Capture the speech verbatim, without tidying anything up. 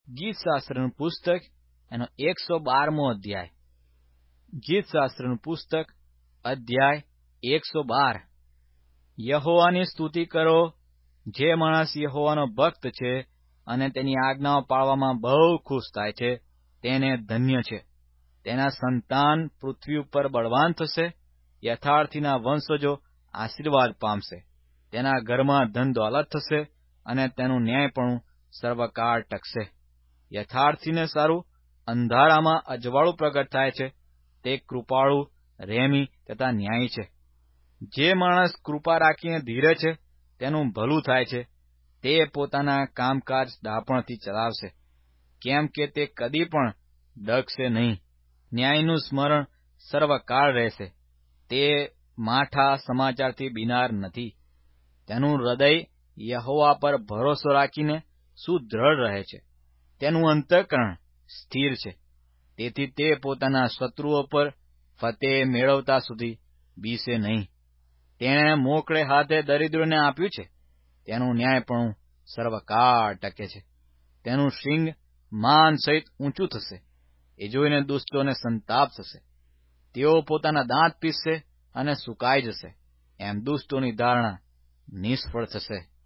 ગીતશાસ્ત્રનું પુસ્તક એનો એકસો બારમો અધ્યાય. ગીતશાસ્ત્રનું પુસ્તક અધ્યાય એકસો બાર. યહોવાની સ્તુતિ કરો. જે માણસ યહોવાનો ભક્ત છે અને તેની આજ્ઞાઓ પાળવામાં બહુ ખુશ થાય છે તેને ધન્ય છે. તેના સંતાન પૃથ્વી ઉપર બળવાન થશે. યથાર્થીના વંશજો આશીર્વાદ પામશે. તેના ઘરમાં ધન દોલત થશે અને તેનું ન્યાયપણું સર્વકાળ ટકશે. યથાર્થીને સારું અંધારામાં અજવાળું પ્રગટ થાય છે. તે કૃપાળુ, રેમી તથા ન્યાયી છે. જે માણસ કૃપા રાખીને ધીરે છે તેનું ભલું થાય છે. તે પોતાના કામકાજ ડાપણથી ચલાવશે, કેમ કે તે કદી પણ ડગશે નહીં. ન્યાયનું સ્મરણ સર્વકાળ રહેશે. તે માઠા સમાચારથી બીનાર નથી. તેનું હૃદય યહોવા પર ભરોસો રાખીને સુદ્રઢ રહે છે. તેનું અંતઃકરણ સ્થિર છે. તેથી તે પોતાના શત્રુઓ પર ફતેહ મેળવતા સુધી બીસે નહીં. તેણે મોકળે હાથે દરિદ્રોને આપ્યું છે. તેનું ન્યાયપણું સર્વકાળ ટકે છે. તેનું શીંગ માન સહિત ઊંચું થશે. એ જોઈને દુષ્ટોને સંતાપ થશે. તેઓ પોતાના દાંત પીસશે અને સુકાઈ જશે. એમ દુષ્ટોની ધારણા નિષ્ફળ થશે.